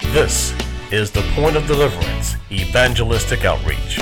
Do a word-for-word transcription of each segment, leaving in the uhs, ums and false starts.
This is the Point of Deliverance Evangelistic Outreach.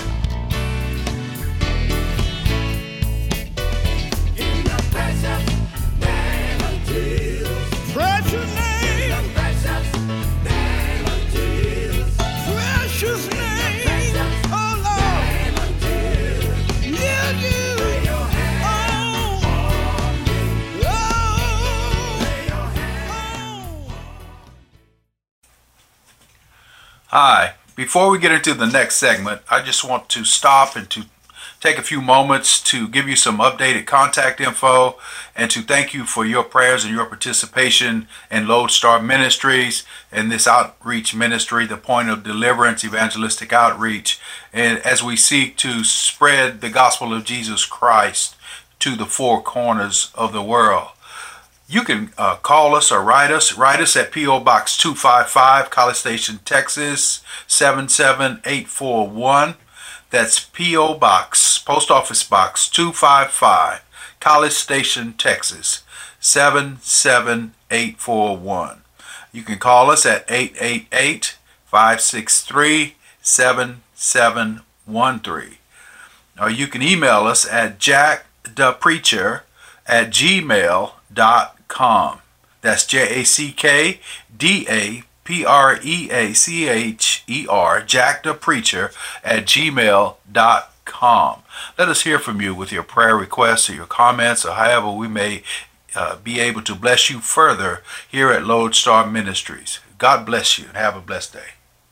Hi, before we get into the next segment, I just want to stop and to take a few moments to give you some updated contact info and to thank you for your prayers and your participation in Lodestar Ministries and this outreach ministry, the Point of Deliverance Evangelistic Outreach, and as we seek to spread the gospel of Jesus Christ to the four corners of the world. You can uh, call us or write us. Write us at P O Box two five five, College Station, Texas, seven seven eight four one. That's P O Box, Post Office Box two five five, College Station, Texas, seven seven eight four one. You can call us at eight eight eight, five six three, seven seven one three. Or you can email us at jackdapreacher at gmail dot com. That's J A C K D A P R E A C H E R, jackdapreacher at gmail dot com. Let us hear from you with your prayer requests or your comments or however we may uh, be able to bless you further here at Lodestar Ministries. God bless you and have a blessed day.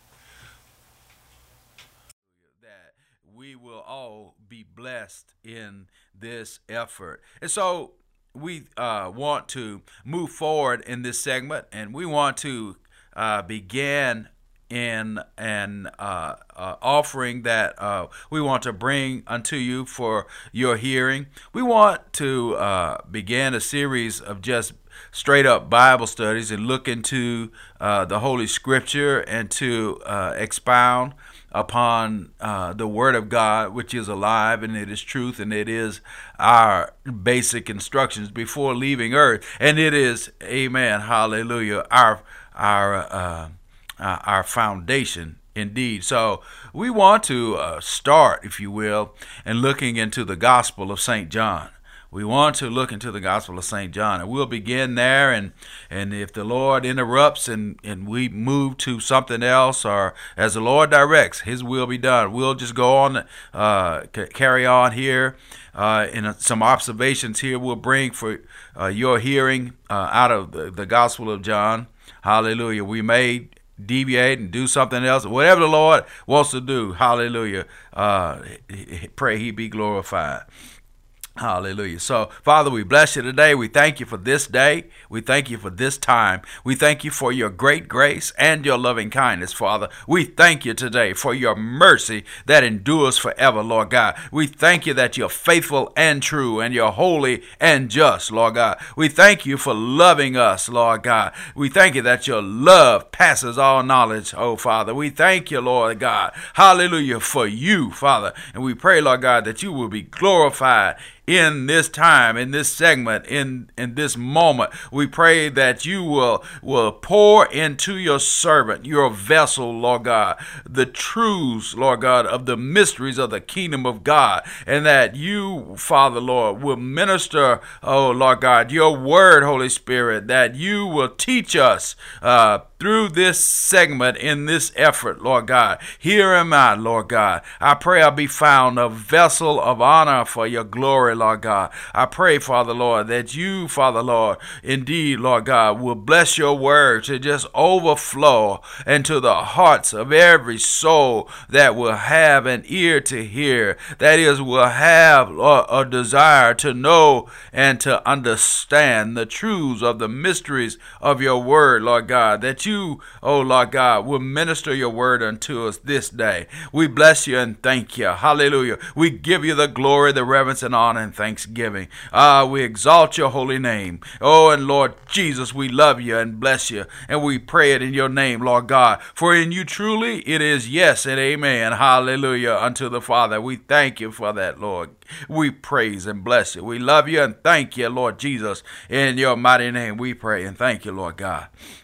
That we will all be blessed in this effort. And so we uh, want to move forward in this segment, and we want to uh, begin in an uh, uh, offering that uh, we want to bring unto you for your hearing. We want to uh, begin a series of just straight up Bible studies and look into uh, the Holy Scripture and to uh, expound upon uh, the Word of God, which is alive and it is truth and it is our basic instructions before leaving earth, and it is, amen, hallelujah, our our uh, uh, our foundation indeed. So we want to uh, start, if you will, in looking into the Gospel of Saint John. We want to look into the Gospel of Saint John, and we'll begin there, and and if the Lord interrupts and, and we move to something else, or as the Lord directs, His will be done. We'll just go on, uh, c- carry on here, uh, and some observations here we'll bring for uh, your hearing uh, out of the, the Gospel of John. Hallelujah. We may deviate and do something else, whatever the Lord wants to do. Hallelujah. Uh, pray He be glorified. Hallelujah. So, Father, we bless you today. We thank you for this day. We thank you for this time. We thank you for your great grace and your loving kindness, Father. We thank you today for your mercy that endures forever, Lord God. We thank you that you're faithful and true and you're holy and just, Lord God. We thank you for loving us, Lord God. We thank you that your love passes all knowledge, oh Father. We thank you, Lord God. Hallelujah, for you, Father. And we pray, Lord God, that you will be glorified in this time, in this segment, in, in this moment. We pray that you will, will pour into your servant, your vessel, Lord God, the truths, Lord God, of the mysteries of the kingdom of God, and that you, Father, Lord, will minister, oh, Lord God, your word, Holy Spirit, that you will teach us uh, through this segment in this effort, Lord God. Here am I, Lord God. I pray I'll be found a vessel of honor for your glory, Lord God. I pray, Father, Lord, that you, Father, Lord, indeed, Lord God, will bless your word to just overflow into the hearts of every soul that will have an ear to hear. That is, will have Lord, a desire to know and to understand the truths of the mysteries of your word, Lord God. That you, oh Lord God, will minister your word unto us this day. We bless you and thank you. Hallelujah. We give you the glory, the reverence, and honor and thanksgiving. Ah, we exalt your holy name. Oh, and Lord Jesus, we love you and bless you, and we pray it in your name, Lord God. For in you truly it is yes and amen. Hallelujah unto the Father. We thank you for that, Lord. We praise and bless you. We love you and thank you, Lord Jesus. In your mighty name we pray and thank you, Lord God.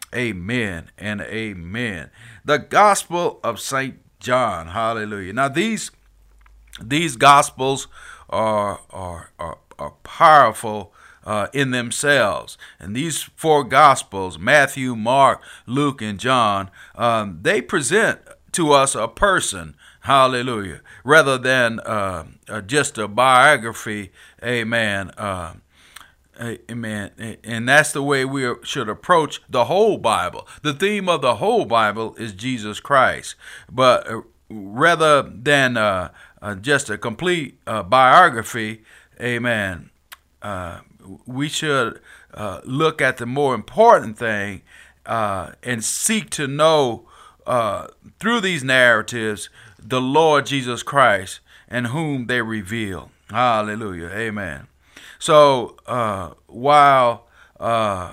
Amen and amen. The Gospel of Saint John. Hallelujah. Now these these Gospels are are are, are powerful uh, in themselves, and these four Gospels, Matthew, Mark, Luke, and John, um, they present to us a person. Hallelujah. Rather than uh, uh, just a biography. Amen. Uh, Amen. And that's the way we should approach the whole Bible. The theme of the whole Bible is Jesus Christ. But rather than uh, uh, just a complete uh, biography, amen, uh, we should uh, look at the more important thing uh, and seek to know uh, through these narratives the Lord Jesus Christ and whom they reveal. Hallelujah. Amen. So uh, while uh,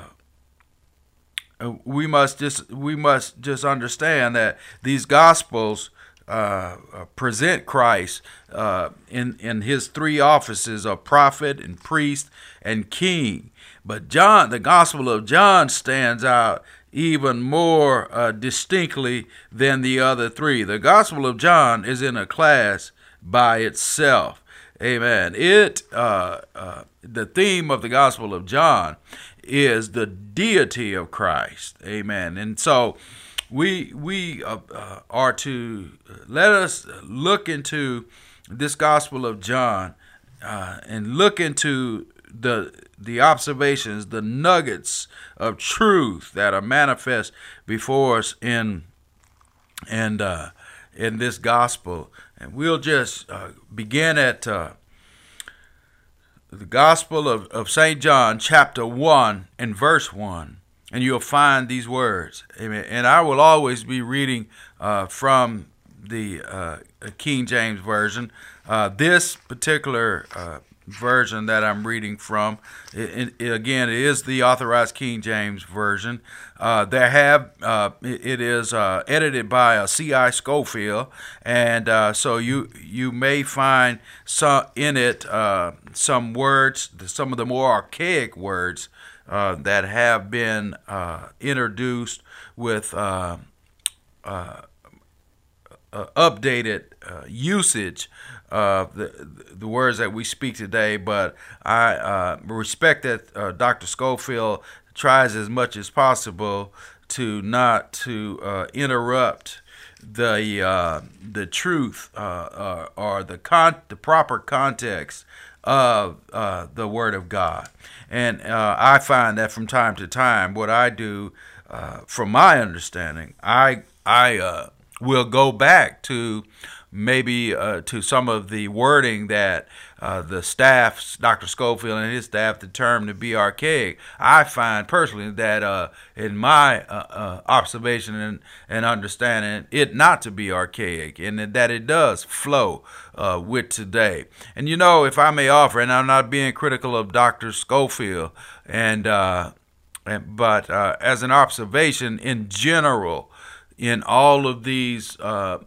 we must just we must just understand that these Gospels uh, present Christ uh, in in his three offices of prophet and priest and king, but John, the Gospel of John, stands out even more uh, distinctly than the other three. The Gospel of John is in a class by itself. Amen. It uh, uh, the theme of the Gospel of John is the deity of Christ. Amen. And so we we uh, uh, are to let us look into this Gospel of John uh, and look into the the observations, the nuggets of truth that are manifest before us in and uh, in this gospel. And we'll just uh, begin at uh, the Gospel of, of Saint John, chapter one and verse one. And you'll find these words. Amen. And I will always be reading uh, from the uh, King James Version. Uh, this particular uh, version that I'm reading from, it, it, again, it is the Authorized King James Version. Uh, there have uh, it, it is uh, edited by a C I Scofield, and uh, so you you may find some in it uh, some words, some of the more archaic words uh, that have been uh, introduced with uh, uh, uh, updated uh, usage of the the words that we speak today. But I uh, respect that uh, Doctor Scofield tries as much as possible to not to uh, interrupt the uh, the truth uh, uh, or the con the proper context of uh, the Word of God. And uh, I find that from time to time, what I do, uh, from my understanding, I I uh, will go back to maybe uh, to some of the wording that uh, the staff, Doctor Scofield and his staff, determined to be archaic. I find personally that uh, in my uh, uh, observation and, and understanding, it not to be archaic, and that it does flow uh, with today. And you know, if I may offer, and I'm not being critical of Doctor Scofield, and, uh, and but uh, as an observation in general, in all of these uh,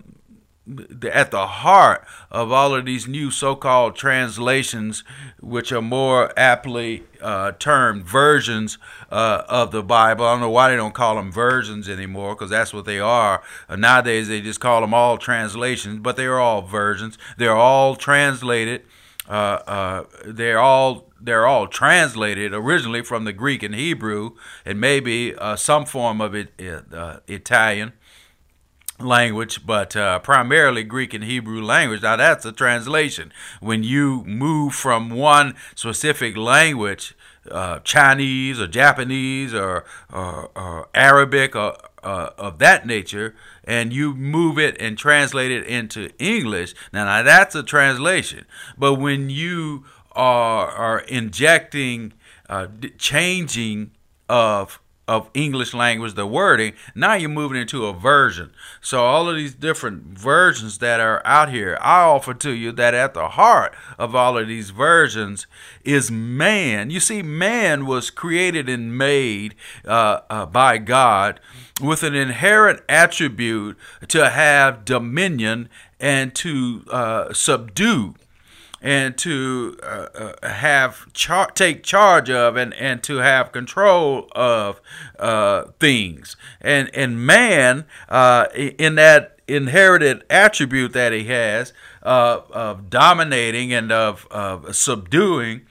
at the heart of all of these new so-called translations, which are more aptly uh, termed versions uh, of the Bible. I don't know why they don't call them versions anymore, because that's what they are. Uh, nowadays, they just call them all translations, but they are all versions. They're all translated. Uh, uh, they're all they're all translated originally from the Greek and Hebrew, and maybe uh, some form of it uh, Italian language, but uh, primarily Greek and Hebrew language. Now that's a translation. When you move from one specific language, uh, Chinese or Japanese or, or, or Arabic or uh, of that nature, and you move it and translate it into English, now, now that's a translation. But when you are, are injecting, uh, changing of of English language, the wording, now you're moving into a version. So all of these different versions that are out here, I offer to you that at the heart of all of these versions is man. You see, man was created and made uh, uh, by God with an inherent attribute to have dominion and to uh, subdue. and to uh, uh, have char- take charge of and, and to have control of uh, things. And and man, uh, in that inherited attribute that he has uh, of dominating and of, of subduing,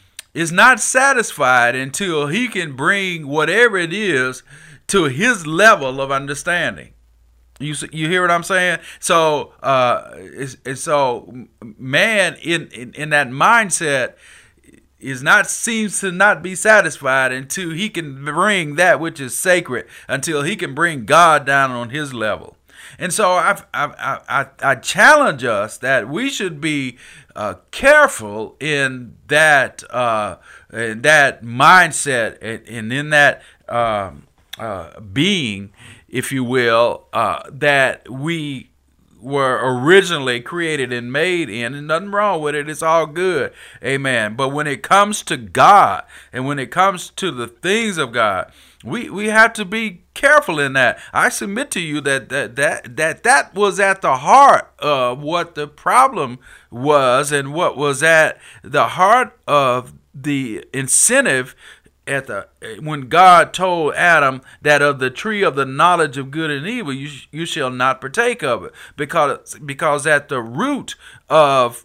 is not satisfied until he can bring whatever it is to his level of understanding. You you hear what I'm saying? So uh, it's, it's so man in, in in that mindset is not seems to not be satisfied until he can bring that which is sacred, until he can bring God down on his level. And so I I I, I challenge us that we should be uh, careful in that uh, in that mindset and, and in that um, uh, being, if you will, uh, that we were originally created and made in, and nothing wrong with it. It's all good. Amen. But when it comes to God and when it comes to the things of God, we, we have to be careful in that. I submit to you that that, that that that was at the heart of what the problem was, and what was at the heart of the incentive at the when God told Adam that of the tree of the knowledge of good and evil you you shall not partake of it, because because at the root of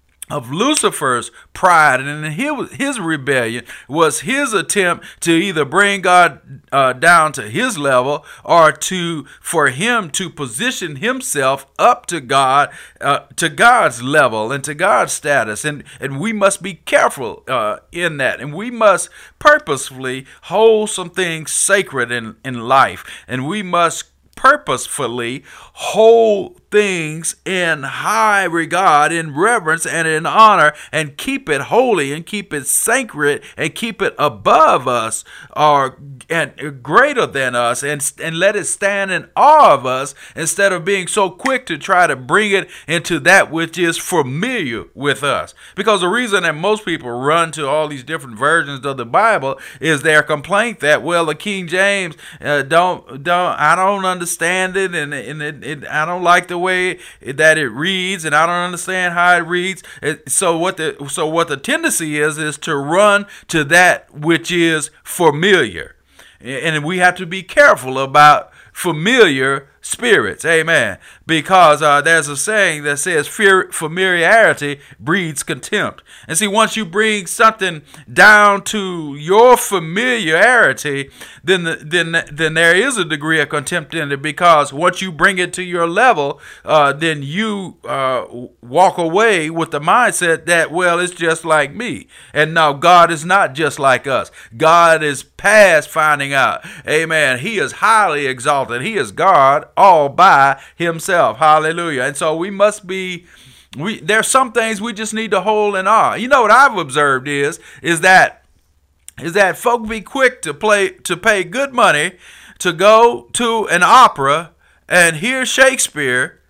of Lucifer's pride and his, his rebellion was his attempt to either bring God uh, down to his level, or to for him to position himself up to God, uh, to God's level and to God's status. And, and we must be careful uh, in that. And we must purposefully hold some things sacred in, in life. And we must purposefully hold things in high regard, in reverence, and in honor, and keep it holy and keep it sacred and keep it above us, or and greater than us, and and let it stand in awe of us, instead of being so quick to try to bring it into that which is familiar with us. Because the reason that most people run to all these different versions of the Bible is their complaint that, well, the King James uh, don't don't I don't understand it, and and it, it, I don't like the way that it reads, and I don't understand how it reads. So what the so what the tendency is is to run to that which is familiar, and we have to be careful about familiar spirits. Amen. Because uh, there's a saying that says fear, familiarity breeds contempt. And see, once you bring something down to your familiarity, then the, then then there is a degree of contempt in it. Because once you bring it to your level, uh, then you uh, walk away with the mindset that, well, it's just like me. And no, God is not just like us. God is past finding out. Amen. He is highly exalted. He is God all by himself. Hallelujah. And so we must be, we there's some things we just need to hold in awe. You know what I've observed is is that is that folk be quick to play to pay good money to go to an opera and hear Shakespeare.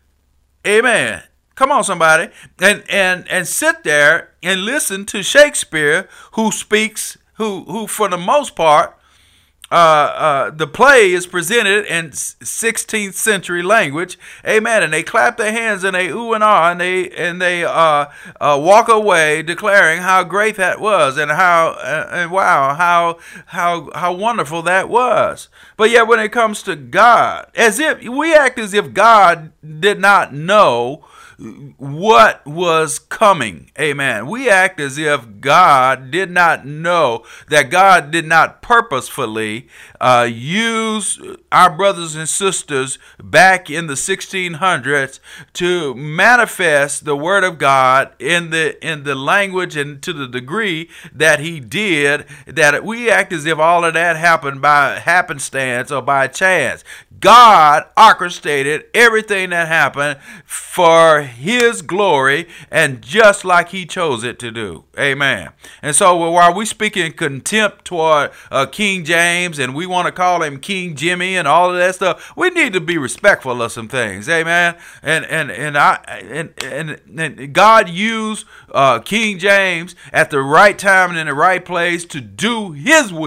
Amen. Come on, somebody. And and and sit there and listen to Shakespeare, who speaks, who who for the most part, Uh, uh, the play is presented in sixteenth century language, amen. And they clap their hands and they ooh and ah, and they and they uh, uh, walk away declaring how great that was, and how uh, and wow, how how how wonderful that was. But yet, when it comes to God, as if we act as if God did not know what was coming. Amen. We act as if God did not know, that God did not purposefully uh, use our brothers and sisters back in the sixteen hundreds to manifest the word of God in the in the language and to the degree that he did, that we act as if all of that happened by happenstance or by chance. God orchestrated everything that happened for his glory, and just like he chose it to do. Amen. And so while we speak in contempt toward uh, King James, and we want to call him King Jimmy and all of that stuff, we need to be respectful of some things. Amen. And and and I and and, and God used uh, King James at the right time and in the right place to do his will.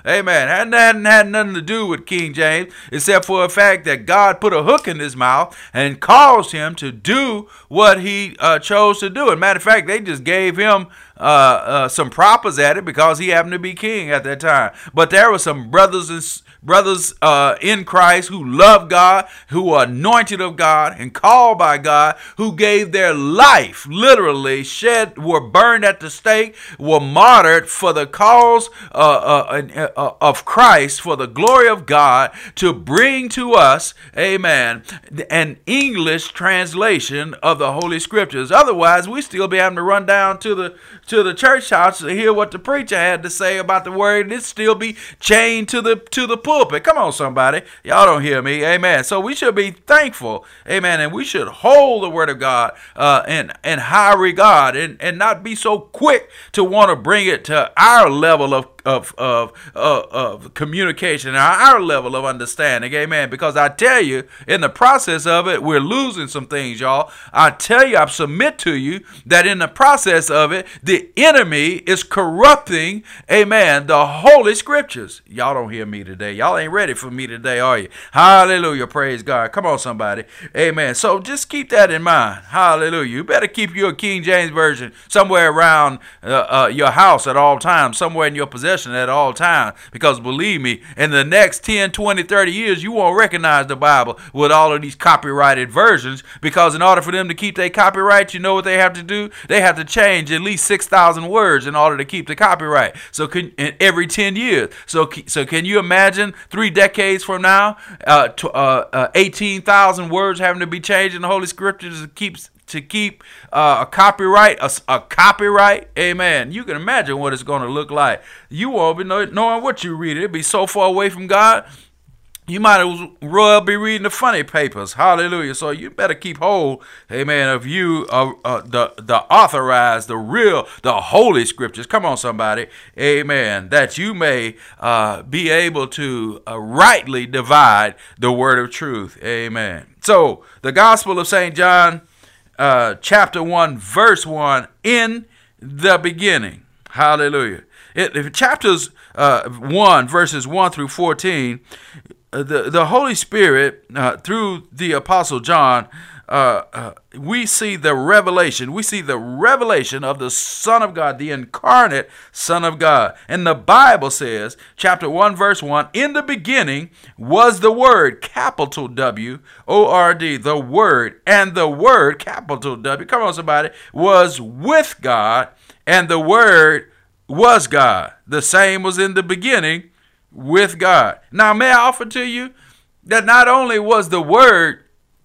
Amen. Hadn't, hadn't had nothing to do with King James, except for the fact that God put a hook in his mouth and caused him to do what he uh, chose to do. And matter of fact, they just gave him uh, uh, some propers at it because he happened to be king at that time. But there were some brothers and brothers uh, in Christ who loved God, who were anointed of God and called by God, who gave their life, literally shed, were burned at the stake, were martyred for the cause uh, uh, uh, of Christ, for the glory of God, to bring to us, amen, an English translation of the Holy Scriptures. Otherwise, we still be having to run down to the to the church house to hear what the preacher had to say about the word, and it still be chained to the to the pulpit. Come on, somebody. Y'all don't hear me. Amen. So we should be thankful. Amen. And we should hold the word of God uh, in, in high regard, and, and not be so quick to want to bring it to our level of Of, of, of, of communication, our level of understanding. Amen. Because I tell you, in the process of it, we're losing some things, y'all. I tell you, I submit to you that in the process of it, the enemy is corrupting, amen, the Holy Scriptures. Y'all don't hear me today. Y'all ain't ready for me today, are you? Hallelujah. Praise God. Come on, somebody. Amen. So just keep that in mind. Hallelujah. You better keep your King James Version somewhere around uh, uh, your house at all times, somewhere in your possession at all times, because believe me, in the next ten, twenty, thirty years, you won't recognize the Bible with all of these copyrighted versions, because in order for them to keep their copyright, you know what they have to do? They have to change at least six thousand words in order to keep the copyright. So can, every ten years. So, so can you imagine three decades from now, uh, to, uh, uh, eighteen thousand words having to be changed in the Holy Scriptures to keep to keep uh, a copyright, a, a copyright, amen. You can imagine what it's going to look like. You won't be know, knowing what you read. It'll be so far away from God, you might as well be reading the funny papers. Hallelujah. So you better keep hold, amen, of you, uh, uh, the, the authorized, the real, the Holy Scriptures. Come on, somebody. Amen. That you may uh, be able to uh, rightly divide the word of truth. Amen. So the Gospel of Saint John, Uh, chapter one, verse one, in the beginning. Hallelujah. It, if chapters uh, one, verses one through fourteen, uh, the, the Holy Spirit, uh, through the Apostle John, uh, uh, we see the revelation. We see the revelation of the Son of God, the incarnate Son of God. And the Bible says, chapter one, verse one, in the beginning was the Word, capital W O R D, the Word, and the Word, capital W, come on somebody, was with God, and the Word was God. The same was in the beginning with God. Now, may I offer to you that not only was the Word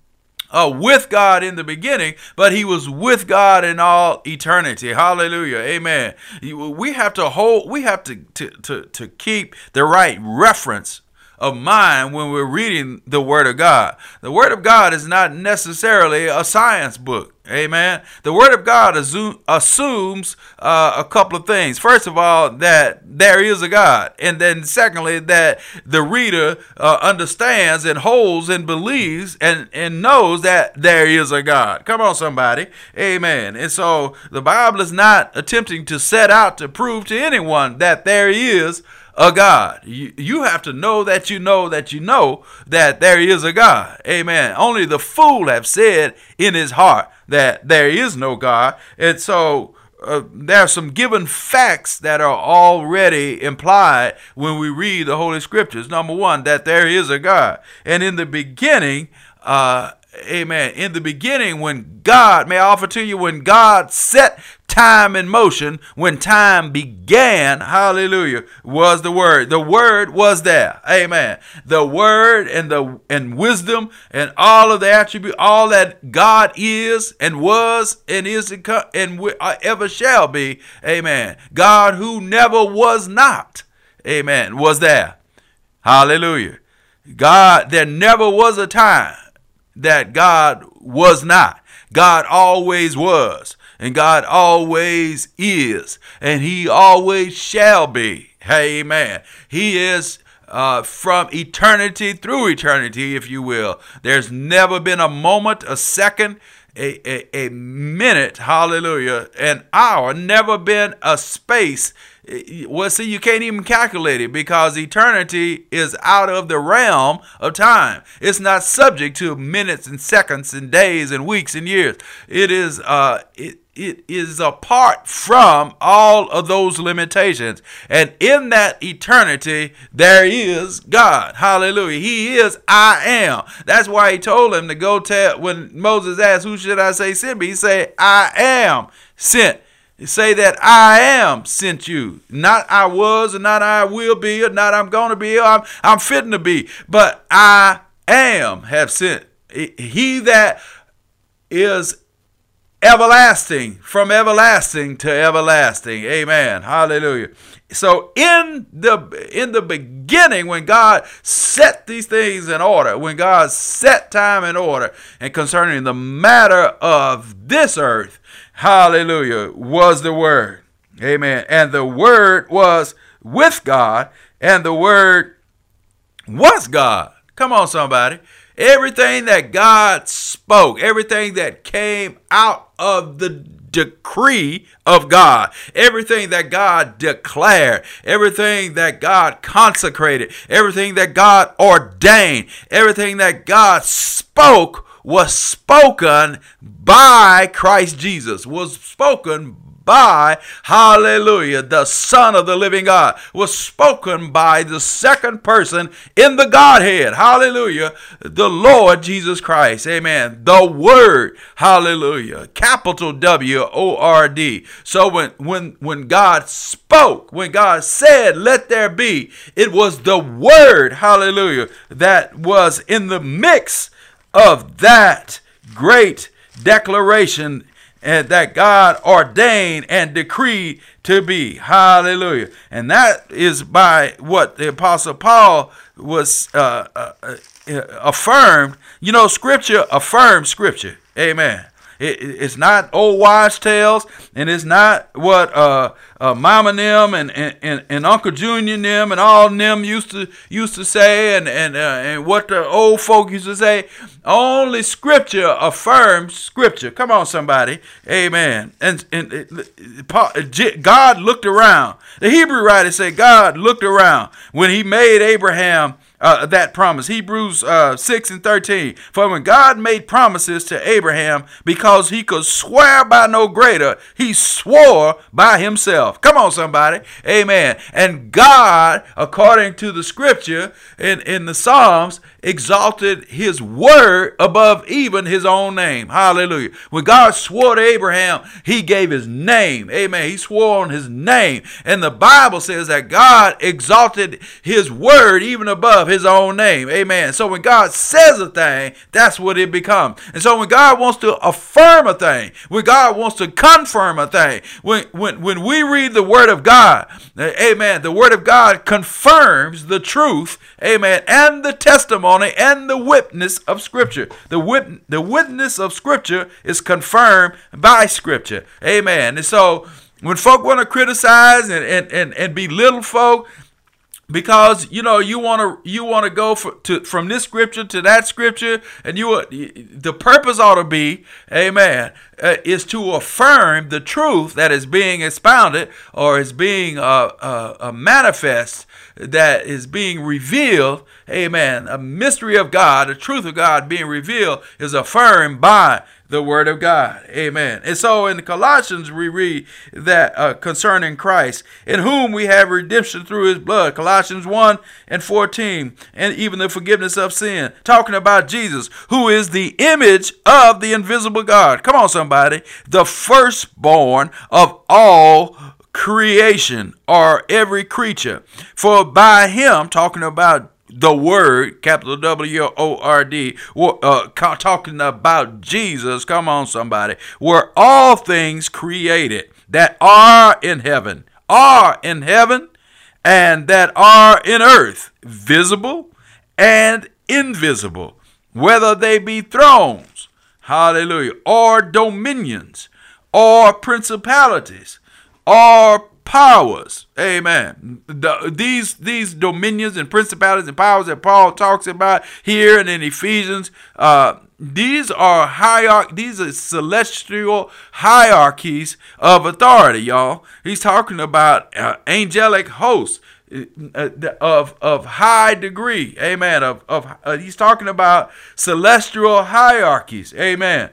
Uh, with God in the beginning, but he was with God in all eternity. Hallelujah. Amen. We have to hold, we have to, to, to, to keep the right reference of mind when we're reading the Word of God. The Word of God is not necessarily a science book. Amen. The Word of God assume, assumes uh, a couple of things. First of all, that there is a God. And then secondly, that the reader uh, understands and holds and believes and, and knows that there is a God. Come on, somebody. Amen. And so the Bible is not attempting to set out to prove to anyone that there is a God. You, you have to know that you know that you know that there is a God. Amen. Only the fool have said in his heart that there is no God. And so uh, there are some given facts that are already implied when we read the Holy Scriptures. Number one, that there is a God. And in the beginning, uh, amen, in the beginning, when God, may I offer to you, when God set time in motion, when time began, hallelujah, was the Word. The Word was there. Amen. The Word and the and wisdom and all of the attribute, all that God is and was and is to come and ever shall be. Amen. God who never was not. Amen. Was there. Hallelujah. God, there never was a time that God was not. God always was. And God always is, and he always shall be. Amen. He is uh, from eternity through eternity, if you will. There's never been a moment, a second, a, a, a minute, hallelujah, an hour, never been a space Well, see, you can't even calculate it because eternity is out of the realm of time. It's not subject to minutes and seconds and days and weeks and years. It is uh, it, it is apart from all of those limitations. And in that eternity, there is God. Hallelujah. He is I am. That's why he told him to go tell, when Moses asked, who should I say sent me? He said, I am sent. Say that I am sent you. Not I was, or not I will be, or not I'm going to be, or I'm, I'm fitting to be. But I am have sent. He that is everlasting, from everlasting to everlasting. Amen. Hallelujah. So in the in the beginning, when God set these things in order, when God set time in order, and concerning the matter of this earth, hallelujah, was the Word. Amen. And the Word was with God, and the Word was God. Come on, somebody. Everything that God spoke, everything that came out of the decree of God, everything that God declared, everything that God consecrated, everything that God ordained, everything that God spoke was spoken by Christ Jesus, was spoken by, hallelujah, the Son of the living God, was spoken by the second person in the Godhead, hallelujah, the Lord Jesus Christ, amen, the Word, hallelujah, capital W O R D. So when, when, when God spoke, when God said, let there be, it was the Word, hallelujah, that was in the mix of that great declaration and that God ordained and decreed to be. Hallelujah. And that is by what the Apostle Paul was uh, uh, uh, affirmed. You know, Scripture affirms Scripture. Amen. It, it's not old wives' tales, and it's not what uh, uh, Mama them and, and, and Uncle Junior them and all them used to used to say, and and uh, and what the old folk used to say. Only Scripture affirms Scripture. Come on, somebody, amen. And and it, God looked around. The Hebrew writers say God looked around when He made Abraham Uh, that promise. Hebrews uh, six and thirteen. For when God made promises to Abraham, because he could swear by no greater, he swore by himself. Come on, somebody. Amen. And God, according to the scripture in, in the Psalms, exalted his word above even his own name. Hallelujah. When God swore to Abraham, he gave his name. Amen. He swore on his name. And the Bible says that God exalted his word even above his own name. Amen. So when God says a thing, that's what it becomes. And so when God wants to affirm a thing, when God wants to confirm a thing, when when when we read the word of God, amen, the word of God confirms the truth, amen, and the testimony and the witness of Scripture. The wit the witness of Scripture is confirmed by Scripture. Amen. And so when folk want to criticize and, and, and, and belittle folk, because you know you want to you want to go for, to from this scripture to that scripture, and you the purpose ought to be, amen, uh, is to affirm the truth that is being expounded or is being uh, uh, uh, manifest, that is being revealed. Amen. A mystery of God, the truth of God being revealed, is affirmed by the word of God. Amen. And so in Colossians we read that uh, concerning Christ, in whom we have redemption through his blood. Colossians one and fourteen, and even the forgiveness of sin. Talking about Jesus, who is the image of the invisible God. Come on, somebody. The firstborn of all creation, or every creature. For by him, talking about the word, capital W O R D, uh, talking about Jesus, come on somebody, were all things created that are in heaven, are in heaven, and that are in earth, visible and invisible, whether they be thrones, hallelujah, or dominions, or principalities, or powers. Amen. The, these these dominions and principalities and powers that Paul talks about here and in Ephesians uh, these are hierarch- These are celestial hierarchies of authority, y'all. He's talking about uh, angelic hosts uh, of of high degree, amen. Of of uh, he's talking about celestial hierarchies, amen.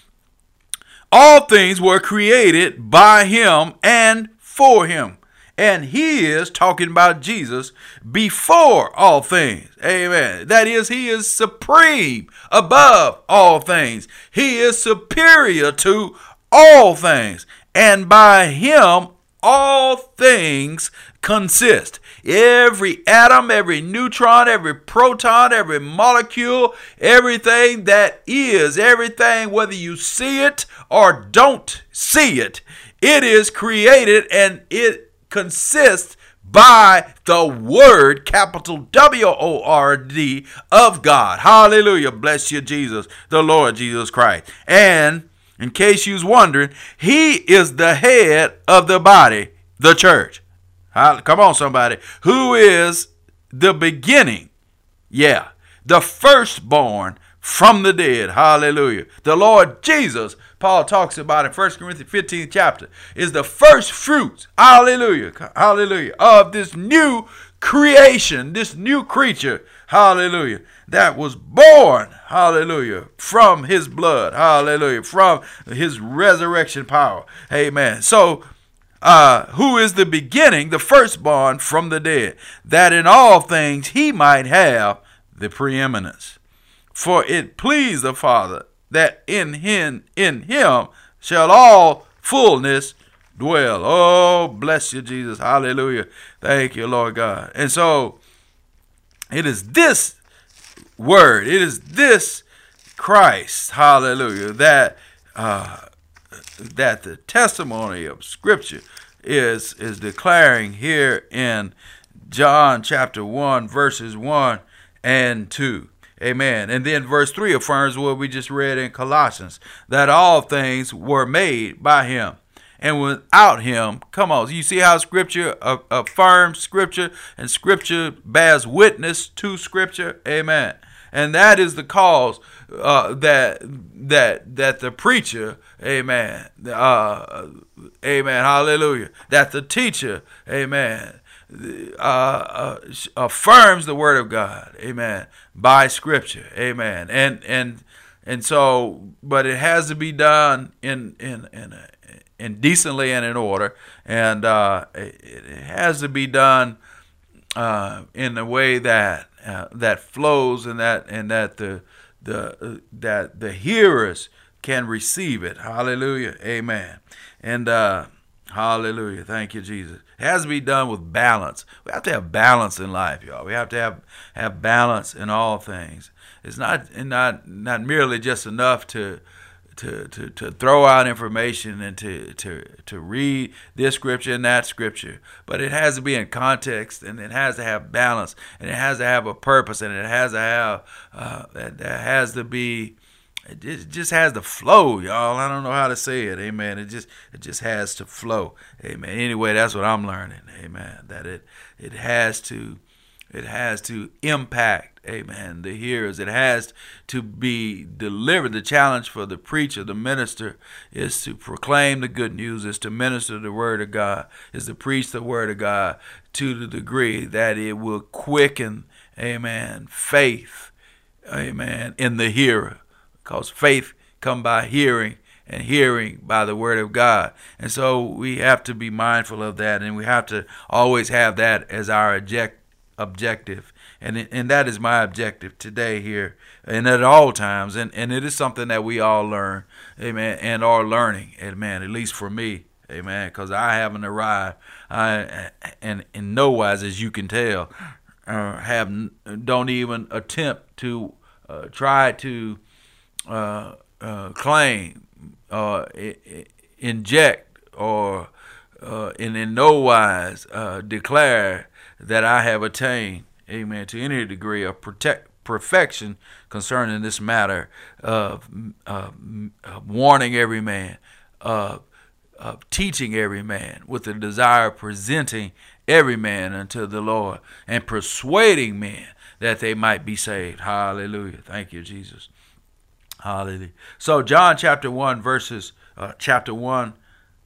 All things were created by him and for him. And he is talking about Jesus before all things. Amen. That is, he is supreme above all things. He is superior to all things. And by him, all things consist. Every atom, every neutron, every proton, every molecule, everything that is, everything, whether you see it or don't see it, it is created and it consists by the word, capital W O R D, of God. Hallelujah. Bless you, Jesus, the Lord Jesus Christ. And in case you was wondering, he is the head of the body, the church. Come on, somebody. Who is the beginning? Yeah. The firstborn from the dead. Hallelujah. The Lord Jesus, Paul talks about in First Corinthians fifteenth chapter, is the first fruits, hallelujah, hallelujah, of this new creation, this new creature, hallelujah, that was born, hallelujah, from his blood, hallelujah, from his resurrection power. Amen. So, uh, who is the beginning, the firstborn from the dead, that in all things he might have the preeminence. For it pleased the Father that in him, in him shall all fullness dwell. Oh, bless you, Jesus. Hallelujah. Thank you, Lord God. And so it is this word, it is this Christ, hallelujah, that uh, that the testimony of Scripture is is declaring here in John chapter one, verses one and two. Amen. And then verse three affirms what we just read in Colossians, that all things were made by him. And without him, come on, you see how Scripture affirms Scripture and Scripture bears witness to Scripture? Amen. And that is the cause uh, that that that the preacher, amen, uh, amen, hallelujah, that the teacher, amen, uh, uh, affirms the word of God, amen, by Scripture, amen, and and and so, but it has to be done in in in a, in decently and in order, and uh, it, it has to be done uh, in a way that uh, that flows and that and that the the uh, that the hearers can receive it. Hallelujah, amen, and uh, hallelujah. Thank you, Jesus. It has to be done with balance. We have to have balance in life, y'all. We have to have have balance in all things. It's not not not merely just enough to. To, to, to throw out information and to, to, to read this scripture and that scripture. But it has to be in context, and it has to have balance, and it has to have a purpose, and it has to have, uh, that, that has to be, it just, it just has to flow, y'all. I don't know how to say it, amen. It just it just has to flow, amen. Anyway, that's what I'm learning, amen, that it it has to It has to impact, amen, the hearers. It has to be delivered. The challenge for the preacher, the minister, is to proclaim the good news, is to minister the word of God, is to preach the word of God to the degree that it will quicken, amen, faith, amen, in the hearer. Because faith comes by hearing, and hearing by the word of God. And so we have to be mindful of that, and we have to always have that as our objective. objective and it, and that is my objective today here and at all times, and and it is something that we all learn, amen, and are learning, amen, at least for me, amen, because I haven't arrived. I and in no wise, as you can tell, uh, have don't even attempt to uh, try to uh, uh, claim uh, inject or uh, in in no wise uh, declare that I have attained, amen, to any degree of protect, perfection concerning this matter of, uh, of warning every man, uh, of teaching every man with the desire of presenting every man unto the Lord and persuading men that they might be saved. Hallelujah. Thank you, Jesus. Hallelujah. So John chapter one verses uh, chapter one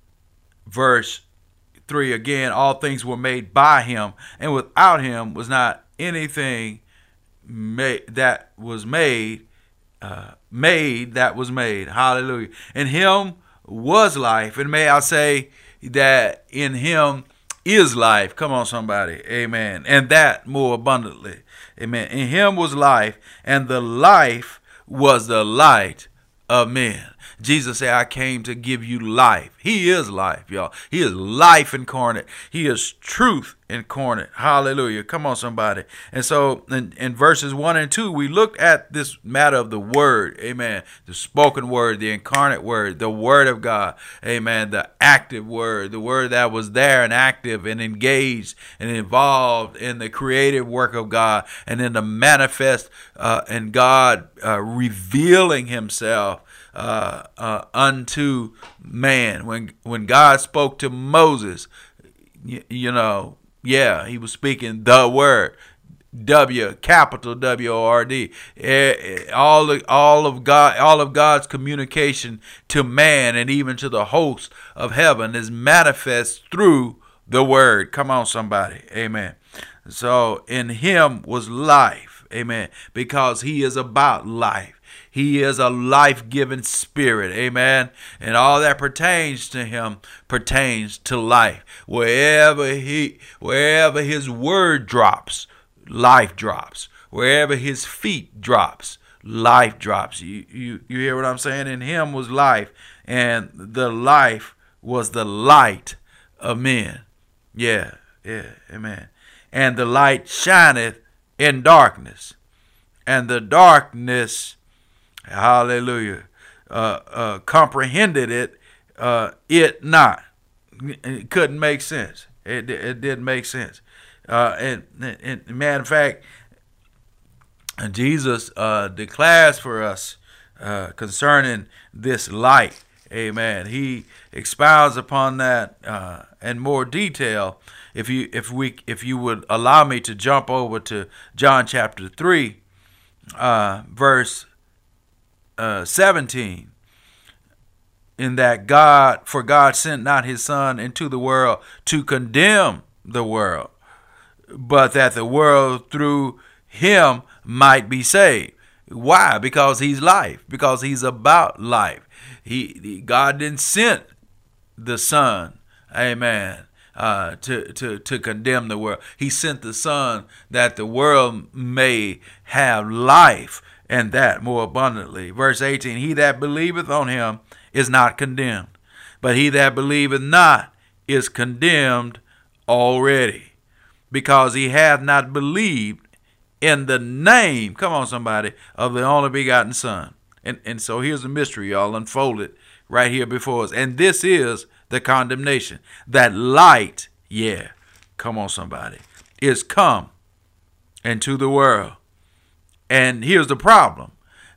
verse three again, all things were made by him, and without him was not anything made that was made uh, made that was made. Hallelujah. In him was life, and may I say that in him is life. Come on, somebody. Amen. And that more abundantly. Amen. In him was life, and the life was the light of men. Jesus said, I came to give you life. He is life, y'all. He is life incarnate. He is truth incarnate. Hallelujah. Come on, somebody. And so in, in verses one and two, we look at this matter of the word. Amen. The spoken word, the incarnate word, the word of God. Amen. The active word, the word that was there and active and engaged and involved in the creative work of God, and in the manifest uh, and God uh, revealing himself Uh, uh, unto man. When when God spoke to Moses, you, you know, yeah, he was speaking the word, W, capital W O R D. All of, all of God, all of God's communication to man and even to the host of heaven is manifest through the word. Come on, somebody. Amen. So in him was life. Amen. Because he is about life. He is a life-giving spirit. Amen. And all that pertains to him pertains to life. Wherever he, wherever his word drops, life drops. Wherever his feet drops, life drops. You, you, you hear what I'm saying? In him was life, and the life was the light of men. Yeah, yeah, amen. And the light shineth in darkness, and the darkness, hallelujah, uh, uh, comprehended it, uh, it not. It couldn't make sense. It, it didn't make sense. Uh, and, and, and matter of fact, Jesus uh, declares for us uh, concerning this light. Amen. He expounds upon that uh, in more detail. If you if we if you would allow me to jump over to John chapter three, uh, verse uh, seventeen, in that God, for God sent not his Son into the world to condemn the world, but that the world through him might be saved. Why? Because he's life. Because he's about life. He, he God didn't send the Son, amen, uh, to, to, to condemn the world. He sent the Son that the world may have life, and that more abundantly. Verse eighteen, he that believeth on him is not condemned, but he that believeth not is condemned already, because he hath not believed in the name, come on somebody, of the only begotten Son. And and so here's the mystery, y'all, unfolded right here before us. And this is the condemnation. That light, yeah, come on somebody, is come into the world. And here's the problem.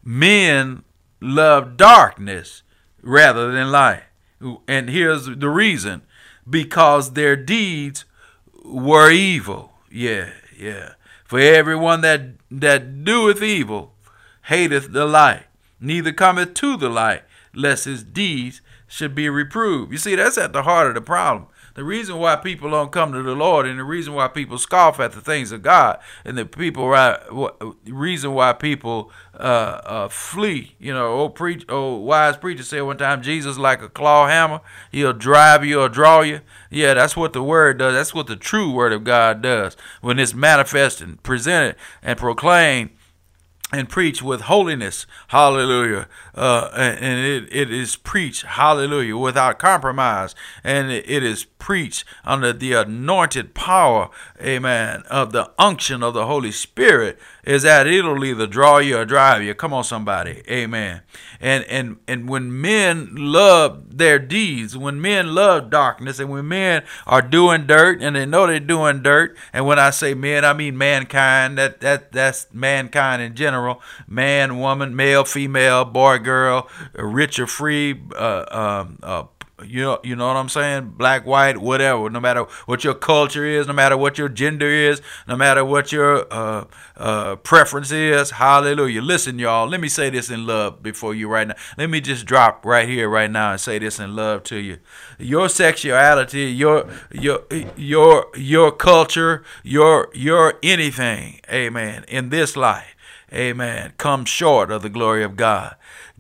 Men love darkness rather than light. And here's the reason. Because their deeds were evil. Yeah, yeah. For everyone that, that doeth evil hateth the light, neither cometh to the light, lest his deeds should be reproved. You see, that's at the heart of the problem. The reason why people don't come to the Lord, and the reason why people scoff at the things of God, and the people, the reason why people uh, uh, flee. You know, old preach, old wise preacher said one time, Jesus like a claw hammer. He'll drive you or draw you. Yeah, that's what the word does. That's what the true word of God does when it's manifested and presented and proclaimed and preach with holiness, hallelujah, uh, and it, it is preached, hallelujah, without compromise, and it, it is preached under the anointed power, amen, of the unction of the Holy Spirit, is that it'll either draw you or drive you. Come on, somebody, amen. And and and when men love their deeds, when men love darkness, and when men are doing dirt, and they know they're doing dirt, and when I say men, I mean mankind. That that that's mankind in general: man, woman, male, female, boy, girl, rich or free, uh, um, uh, You know, you know what I'm saying? Black, white, whatever. No matter what your culture is, no matter what your gender is, no matter what your uh, uh, preference is. Hallelujah. Listen, y'all. Let me say this in love before you right now. Let me just drop right here, right now, and say this in love to you. Your sexuality, your your your your culture, your your anything, amen, in this life, amen, comes short of the glory of God.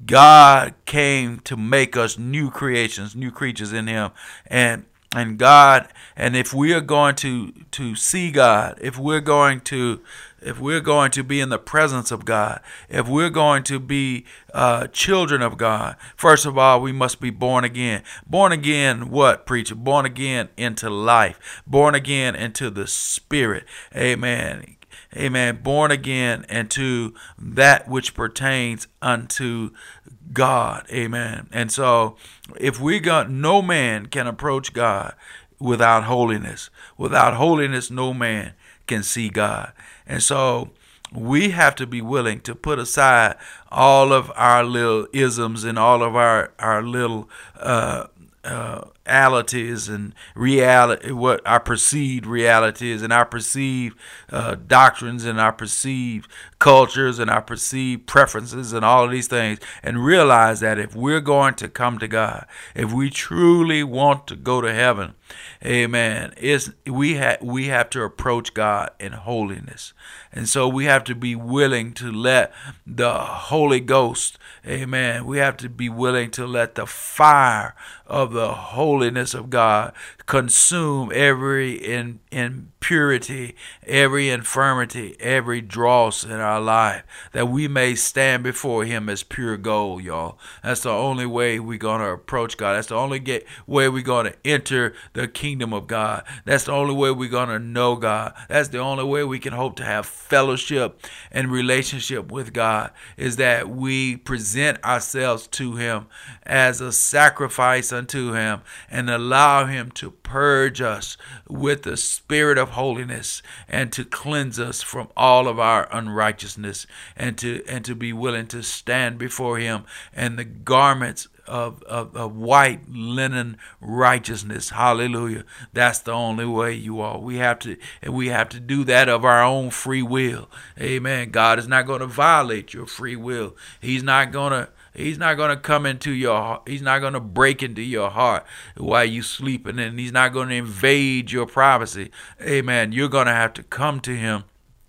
God came to make us new creations, new creatures in him. And and God, and if we are going to to see God, if we're going to if we're going to be in the presence of God, if we're going to be uh, children of God, first of all, we must be born again. Born again, what, preacher? Born again into life. Born again into the Spirit. Amen. Amen. Born again into that which pertains unto God. Amen. And so if we got, no man can approach God without holiness. Without holiness, no man can see God. And so we have to be willing to put aside all of our little isms and all of our, our little uh, uh, realities and reality, what our perceived realities and our perceived uh, doctrines and our perceived cultures and our perceived preferences and all of these things, and realize that if we're going to come to God, if we truly want to go to heaven, amen, it's, we, ha- we have to approach God in holiness. And so we have to be willing to let the Holy Ghost, amen, we have to be willing to let the fire of the holiness of God consume every in, impurity, every infirmity, every dross in our life, that we may stand before him as pure gold, y'all. That's the only way we're going to approach God. That's the only get, way we're going to enter the kingdom of God. That's the only way we're going to know God. That's the only way we can hope to have fellowship and relationship with God, is that we present ourselves to him as a sacrifice unto him and allow him to purge us with the spirit of holiness and to cleanse us from all of our unrighteousness, and to and to be willing to stand before him and the garments Of, of, of white linen righteousness. Hallelujah. That's the only way, you all. We have to, and we have to do that of our own free will. Amen. God is not going to violate your free will. He's not going to He's not going to come into your heart. He's not going to break into your heart while you're sleeping, and he's not going to invade your privacy. Amen. You're going to have to come to him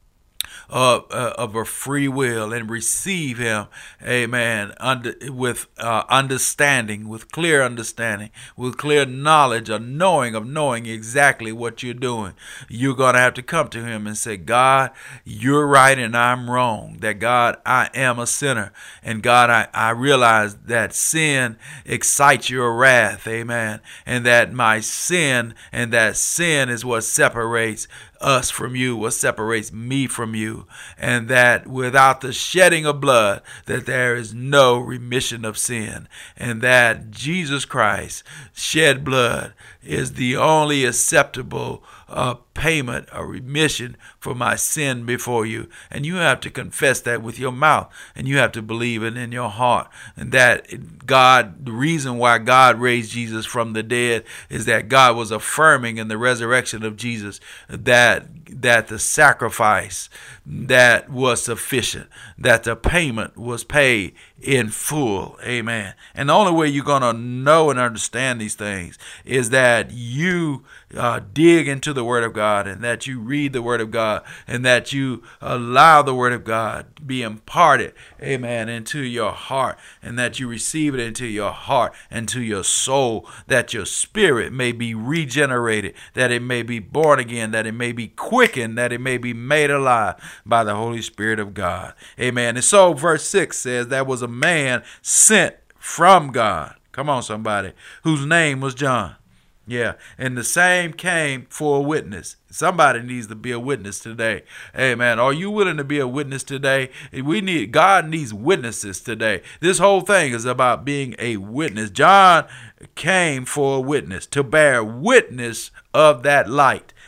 Of, uh, of a free will and receive him, amen, under, with uh, understanding, with clear understanding, with clear knowledge, a knowing of knowing exactly what you're doing. You're going to have to come to him and say, God, you're right and I'm wrong. That, God, I am a sinner. And God, I, I realize that sin excites your wrath, amen, and that my sin, and that sin is what separates us from you, what separates me from you, and that without the shedding of blood, that there is no remission of sin, and that Jesus Christ shed blood is the only acceptable uh, payment or remission for my sin before you. And you have to confess that with your mouth, and you have to believe it in your heart. And that God, the reason why God raised Jesus from the dead is that God was affirming in the resurrection of Jesus that that the sacrifice that was sufficient, that the payment was paid in full. Amen. And the only way you're going to know and understand these things is that you uh, dig into the Word of God, and that you read the Word of God, and that you allow the Word of God to be imparted, amen, into your heart, and that you receive it into your heart and to your soul, that your spirit may be regenerated, that it may be born again, that it may be quickened, that it may be made alive by the Holy Spirit of God. Amen. And so verse six says, there was a man sent from God. Come on, somebody, whose name was John. Yeah, and the same came for a witness. Somebody needs to be a witness today. Amen. Are you willing to be a witness today? We need, God needs witnesses today. This whole thing is about being a witness. John came for a witness, to bear witness of that light.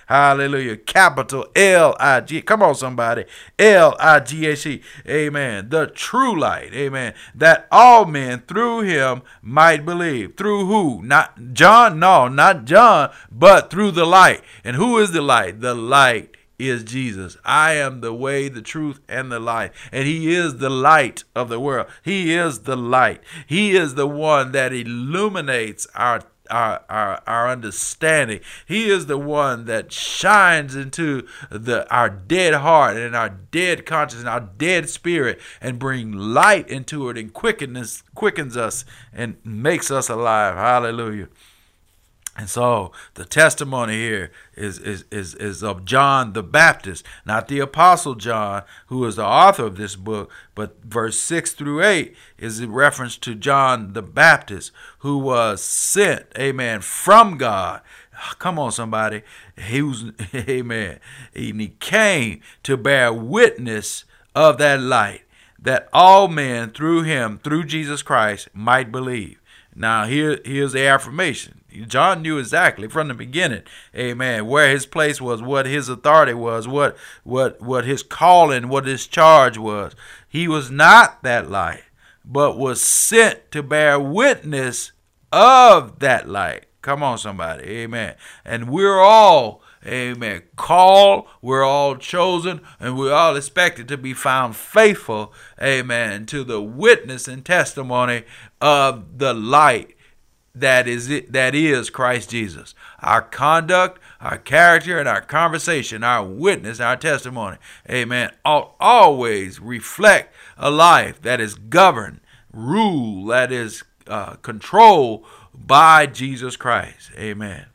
Hallelujah. Capital L I G. Come on, somebody. L I G H T. Amen. The true light. Amen. That all men through him might believe. Through who? Not John? No, not John, but through the light. And who is the light? The light is Jesus. I am the way, the truth, and the life. And he is the light of the world. He is the light. He is the one that illuminates our Our, our our understanding. He is the one that shines into the our dead heart and our dead conscience and our dead spirit and bring light into it and quickens quickens us and makes us alive. Hallelujah. And so the testimony here is, is, is, is of John the Baptist, not the Apostle John, who is the author of this book, but verse six through eight is in reference to John the Baptist, who was sent, amen, from God. Come on, somebody. He was, amen. And he came to bear witness of that light, that all men through him, through Jesus Christ, might believe. Now, here, here's the affirmation. John knew exactly from the beginning, amen, where his place was, what his authority was, what what what his calling, what his charge was. He was not that light, but was sent to bear witness of that light. Come on, somebody, amen. And we're all, amen, called, we're all chosen, and we're all expected to be found faithful, amen, to the witness and testimony of the light that is it, that is Christ Jesus. Our conduct, our character, and our conversation, our witness, our testimony, amen, ought always reflect a life that is governed, ruled, that is uh, controlled by Jesus Christ. Amen.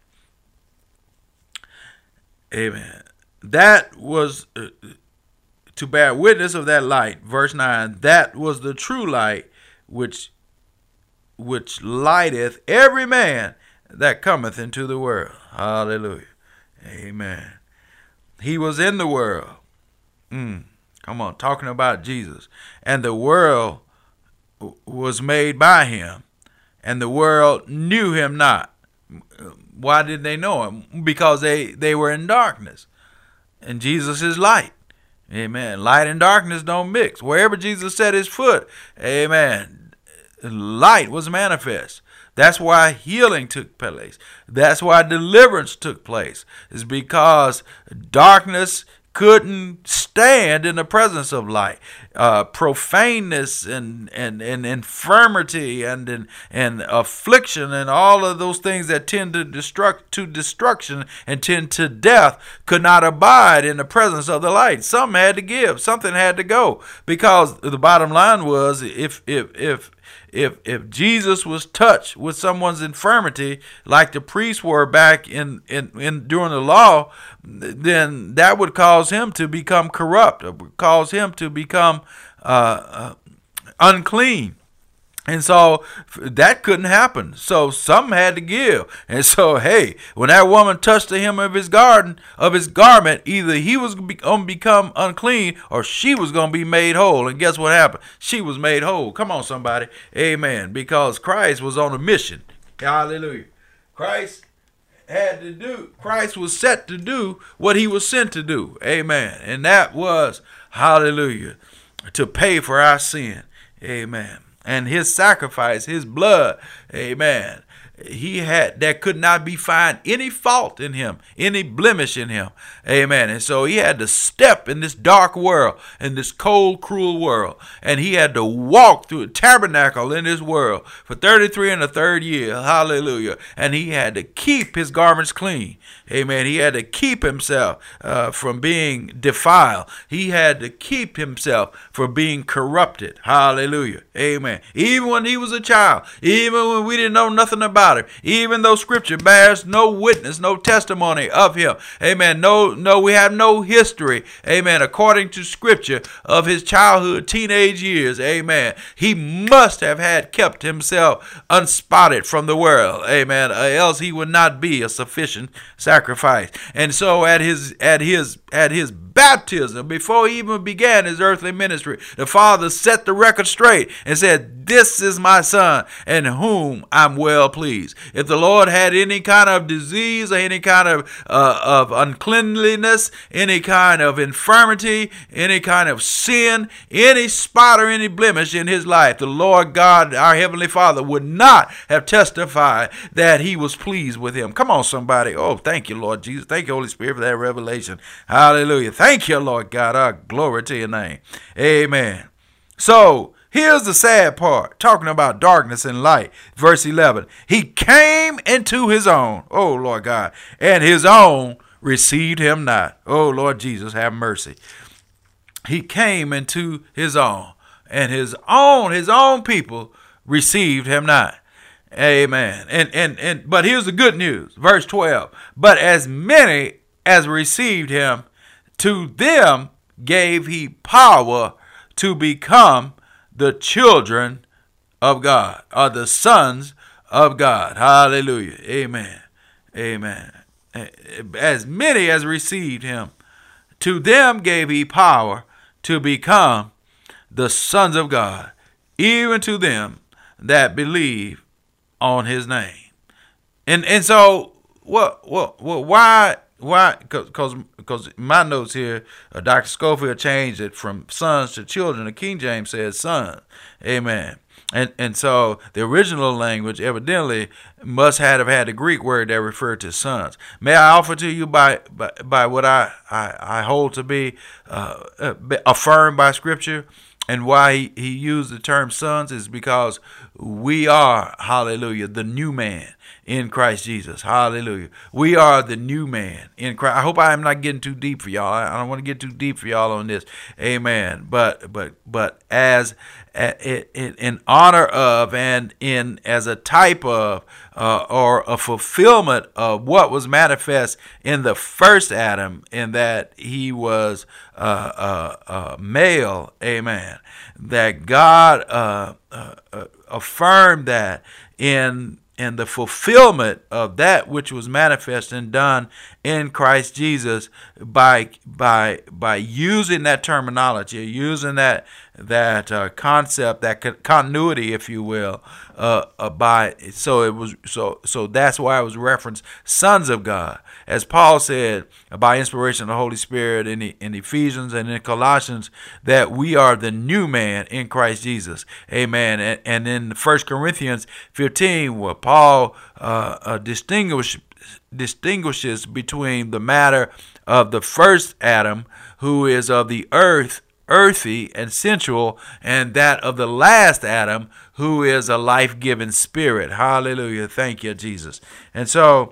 Amen. That was uh, to bear witness of that light. Verse nine, that was the true light which which lighteth every man that cometh into the world. Hallelujah. Amen. He was in the world. Mm, come on, talking about Jesus. And the world was made by him, and the world knew him not. Why did they know him? Because they, they were in darkness. And Jesus is light. Amen. Light and darkness don't mix. Wherever Jesus set his foot, amen, light was manifest. That's why healing took place. That's why deliverance took place. It's because darkness couldn't stand in the presence of light. Uh, profaneness and, and, and infirmity and, and and affliction and all of those things that tend to destruct to destruction and tend to death could not abide in the presence of the light. Something had to give. Something had to go. Because the bottom line was, if if if If if Jesus was touched with someone's infirmity, like the priests were back in, in, in during the law, then that would cause him to become corrupt. It would cause him to become uh, uh, unclean. And so that couldn't happen. So something had to give. And so, hey, when that woman touched the hem of his garden, of his garment, either he was going to become unclean or she was going to be made whole. And guess what happened? She was made whole. Come on, somebody. Amen. Because Christ was on a mission. Hallelujah. Christ had to do, Christ was set to do what he was sent to do. Amen. And that was, hallelujah, to pay for our sin. Amen. And his sacrifice, his blood, amen, he had, there could not be found any fault in him, any blemish in him, amen. And so he had to step in this dark world, in this cold, cruel world, and he had to walk through a tabernacle in this world for thirty-three and a third year, hallelujah. And he had to keep his garments clean, amen. He had to keep himself uh, from being defiled. He had to keep himself from being corrupted, hallelujah, amen. Even when he was a child, even when we didn't know nothing about him, even though scripture bears no witness, no testimony of him, amen. No, no, we have no history, amen, according to scripture of his childhood, teenage years, amen. He must have had kept himself unspotted from the world, amen, or else he would not be a sufficient sacrifice. And so at his at his at his baptism, before he even began his earthly ministry, the Father set the record straight and said, this is my Son in whom I'm well pleased. If the Lord had any kind of disease or any kind of, uh, of uncleanliness, any kind of infirmity, any kind of sin, any spot or any blemish in his life, the Lord God, our Heavenly Father, would not have testified that he was pleased with him. Come on, somebody. Oh, thank you, Lord Jesus. Thank you, Holy Spirit, for that revelation. Hallelujah. Thank you, Lord God. Our glory to your name. Amen. So here's the sad part, talking about darkness and light. Verse eleven. He came into his own, oh Lord God, and his own received him not. Oh Lord Jesus, have mercy. He came into his own, and his own, his own people received him not. Amen. And and and but here's the good news. Verse twelve. But as many as received him, to them gave he power to become the children of God, or the sons of God. Hallelujah. Amen. Amen. As many as received him, to them gave he power to become the sons of God, even to them that believe on his name. And and so what what what why why because because my notes here, uh, Doctor Scofield changed it from sons to children. The King James says sons. Amen. And and so the original language evidently must have had the Greek word that referred to sons. May I offer to you by by, by what I, I, I hold to be uh, affirmed by Scripture, and why he, he used the term sons is because we are, hallelujah, the new man in Christ Jesus. Hallelujah. We are the new man in Christ. I hope I am not getting too deep for y'all. I don't want to get too deep for y'all on this. Amen. But but but as in honor of and in as a type of uh, or a fulfillment of what was manifest in the first Adam, in that he was uh, uh, uh, male. Amen. That God uh, uh, uh, affirmed that in and the fulfillment of that which was manifest and done in Christ Jesus by by by using that terminology, using that that uh, concept, that co- continuity, if you will, uh, uh, by so it was so so that's why it was referenced sons of God, as Paul said by inspiration of the Holy Spirit in the, in Ephesians and in Colossians, that we are the new man in Christ Jesus. Amen. And, and in First Corinthians fifteen, where Paul uh, uh, distinguish, distinguishes between the matter of the first Adam, who is of the earth, earthy and sensual, and that of the last Adam, who is a life-giving spirit. Hallelujah. Thank you, Jesus. And so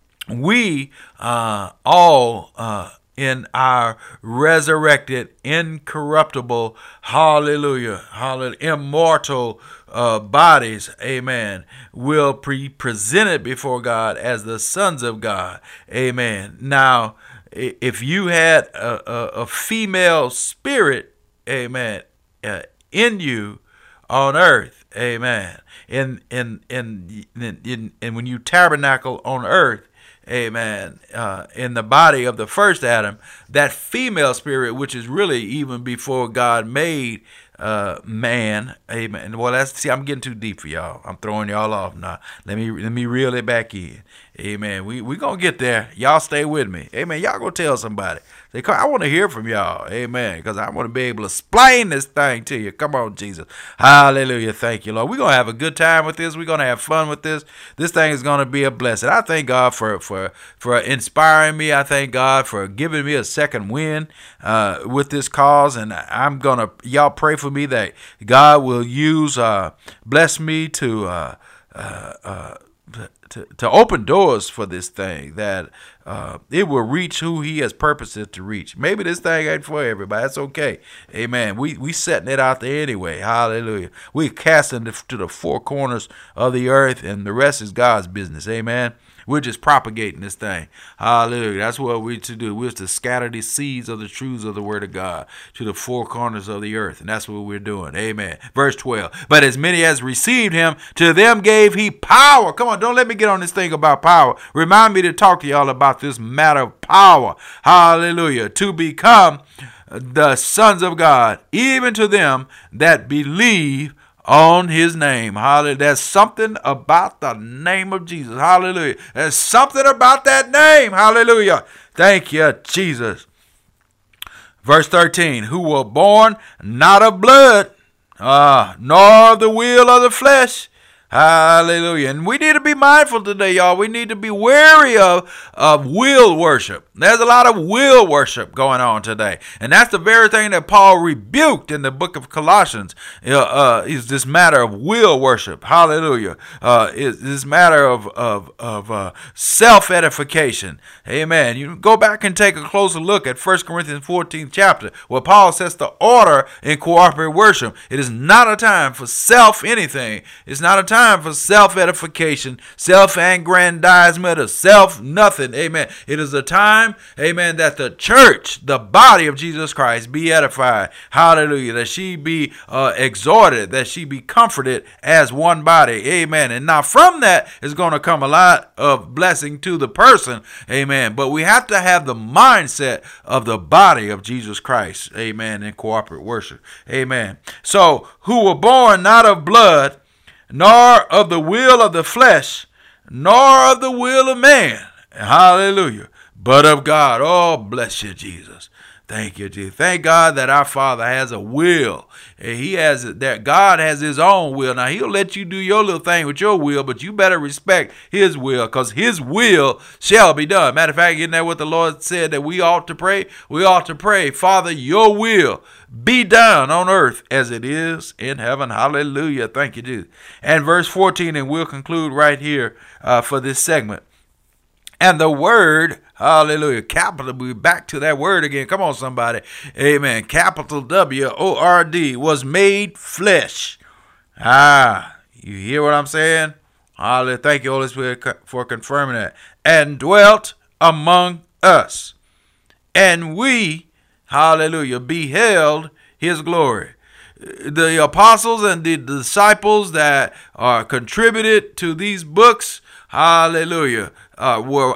we uh, all uh, in our resurrected, incorruptible, hallelujah, hallelujah, immortal uh, bodies, amen, will be presented before God as the sons of God, amen. Now, if you had a, a, a female spirit, amen, uh, in you on earth, amen, and in in in, in, in when you tabernacle on earth, amen, uh, in the body of the first Adam, that female spirit, which is really even before God made uh, man, amen. Well, that's see, I'm getting too deep for y'all. I'm throwing y'all off now. Let me let me reel it back in, amen. We we gonna get there. Y'all stay with me, amen. Y'all go tell somebody. Say, I want to hear from y'all, amen, because I want to be able to explain this thing to you. Come on, Jesus. Hallelujah. Thank you, Lord. We're going to have a good time with this. We're going to have fun with this. This thing is going to be a blessing. I thank God for for for inspiring me. I thank God for giving me a second win uh, with this cause, and I'm going to, y'all pray for me that God will use, uh, bless me to, uh, uh, uh, To, to open doors for this thing, that uh, it will reach who he has purposed it to reach. Maybe this thing ain't for everybody. That's okay. Amen. We we setting it out there anyway. Hallelujah. We casting it to the four corners of the earth, and the rest is God's business. Amen. We're just propagating this thing. Hallelujah. That's what we're to do. We're to scatter the seeds of the truths of the word of God to the four corners of the earth. And that's what we're doing. Amen. Verse twelve. But as many as received him, to them gave he power. Come on, don't let me get on this thing about power, remind me to talk to y'all about this matter of power. Hallelujah. To become the sons of God, even to them that believe on his name. Hallelujah. There's something about the name of Jesus. Hallelujah. There's something about that name. Hallelujah. Thank you, Jesus. Verse thirteen, who were born not of blood, uh, nor of the will of the flesh. Hallelujah. And we need to be mindful today, y'all. We need to be wary of, of will worship. There's a lot of will worship going on today. And that's the very thing that Paul rebuked in the book of Colossians, uh, uh, is this matter of will worship. Hallelujah. Uh, is this matter of, of, of uh, self-edification. Amen. You go back and take a closer look at First Corinthians fourteenth chapter, where Paul sets the order in cooperative worship. It is not a time for self anything. It's not a time for self-edification, self-aggrandizement, or self-nothing. Amen. It is a time, amen, that the church, the body of Jesus Christ, be edified. Hallelujah. That she be uh, exhorted, that she be comforted as one body. Amen. And now from that is going to come a lot of blessing to the person. Amen. But we have to have the mindset of the body of Jesus Christ. Amen. In corporate worship. Amen. So, who were born not of blood, nor of the will of the flesh, nor of the will of man. Hallelujah. But of God. Oh, bless you, Jesus. Thank you, Jesus. Thank God that our Father has a will. He has that God has his own will. Now, he'll let you do your little thing with your will, but you better respect his will, because his will shall be done. Matter of fact, isn't that what the Lord said that we ought to pray? We ought to pray, Father, your will be done on earth as it is in heaven. Hallelujah. Thank you, Jesus. And verse fourteen, and we'll conclude right here uh, for this segment. And the word, hallelujah, capital, we're back to that word again. Come on, somebody. Amen. Capital W O R D was made flesh. Ah, you hear what I'm saying? Hallelujah. Thank you, Holy Spirit, for confirming that. And dwelt among us. And we, hallelujah, beheld his glory. The apostles and the disciples that are contributed to these books, hallelujah, uh, were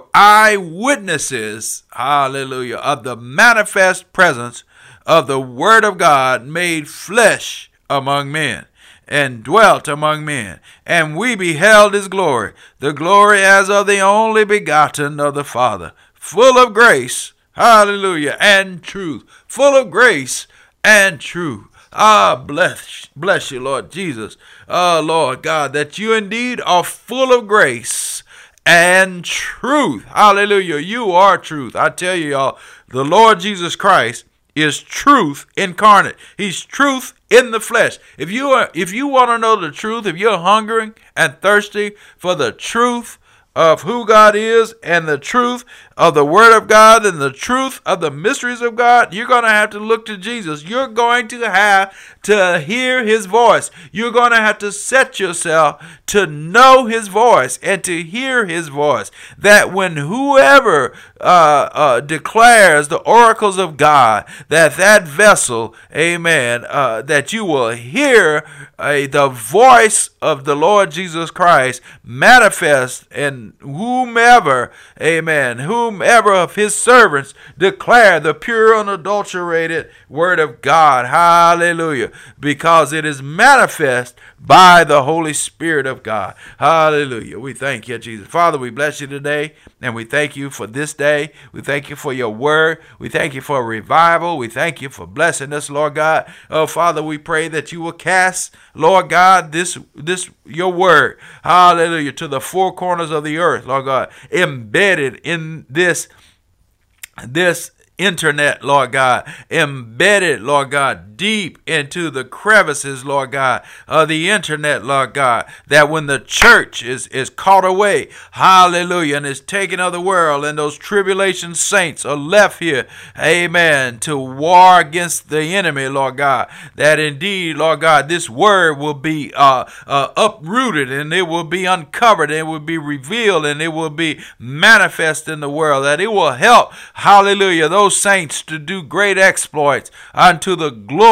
eyewitnesses, hallelujah, of the manifest presence of the Word of God made flesh among men, and dwelt among men. And we beheld his glory, the glory as of the only begotten of the Father, full of grace, hallelujah, and truth, full of grace and truth. Ah, bless, bless you, Lord Jesus. Ah, Lord God, that you indeed are full of grace and truth. Hallelujah. You are truth. I tell you, y'all, the Lord Jesus Christ is truth incarnate. He's truth in the flesh. If you are, if you want to know the truth, if you're hungering and thirsty for the truth of who God is and the truth of the Word of God and the truth of the mysteries of God, you're going to have to look to Jesus. You're going to have to hear his voice. You're going to have to set yourself to know his voice and to hear his voice. That when whoever uh, uh, declares the oracles of God, that that vessel, amen, uh, that you will hear uh, the voice of the Lord Jesus Christ manifest in whomever, amen, whomever of his servants declare the pure, unadulterated word of God. Hallelujah. Because it is manifest by the Holy Spirit of God. Hallelujah. We thank you, Jesus. Father, we bless you today, and we thank you for this day. We thank you for your word. We thank you for revival. We thank you for blessing us, Lord God. Oh, Father, we pray that you will cast, Lord God, this, this your word, hallelujah, to the four corners of the earth, Lord God, embedded in this, this internet, Lord God, embedded, Lord God, deep into the crevices, Lord God, of the internet, Lord God, that when the church is, is caught away, hallelujah, and is taken of the world, and those tribulation saints are left here, amen, to war against the enemy, Lord God, that indeed, Lord God, this word will be uh, uh, uprooted, and it will be uncovered, and it will be revealed, and it will be manifest in the world, that it will help, hallelujah, those saints to do great exploits unto the glory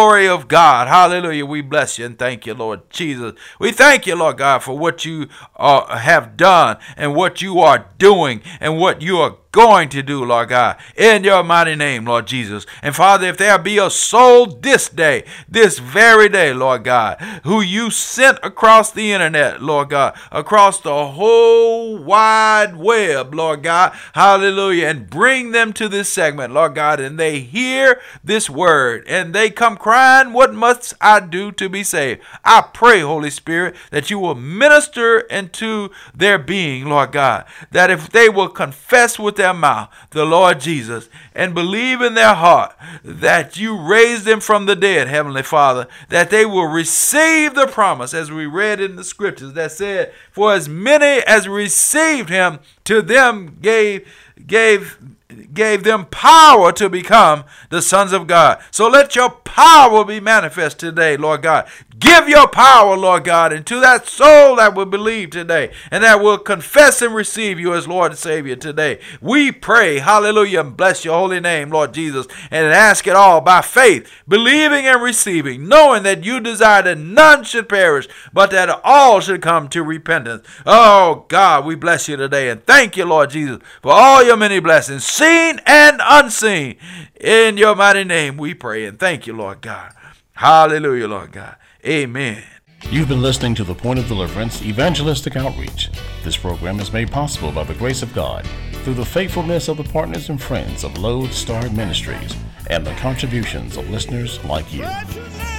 glory of God. Hallelujah. We bless you and thank you, Lord Jesus. We thank you, Lord God, for what you uh, have done and what you are doing and what you are going to do, Lord God, in your mighty name, Lord Jesus. And Father, if there be a soul this day, this very day, Lord God, who you sent across the internet, Lord God, across the whole wide web, Lord God, hallelujah, and bring them to this segment, Lord God, and they hear this word and they come crying, what must I do to be saved? I pray, Holy Spirit, that you will minister into their being, Lord God, that if they will confess with their mouth the Lord Jesus and believe in their heart that you raised them from the dead, Heavenly Father, that they will receive the promise as we read in the scriptures that said, for as many as received him, to them gave gave gave them power to become the sons of God. So let your power be manifest today, Lord God. Give your power, Lord God, into that soul that will believe today and that will confess and receive you as Lord and Savior today. We pray, hallelujah, and bless your holy name, Lord Jesus, and ask it all by faith, believing and receiving, knowing that you desire that none should perish, but that all should come to repentance. Oh, God, we bless you today and thank you, Lord Jesus, for all your many blessings, seen and unseen. In your mighty name we pray and thank you, Lord God. Hallelujah, Lord God. Amen. You've been listening to the Point of Deliverance Evangelistic Outreach. This program is made possible by the grace of God through the faithfulness of the partners and friends of Lodestar Ministries and the contributions of listeners like you.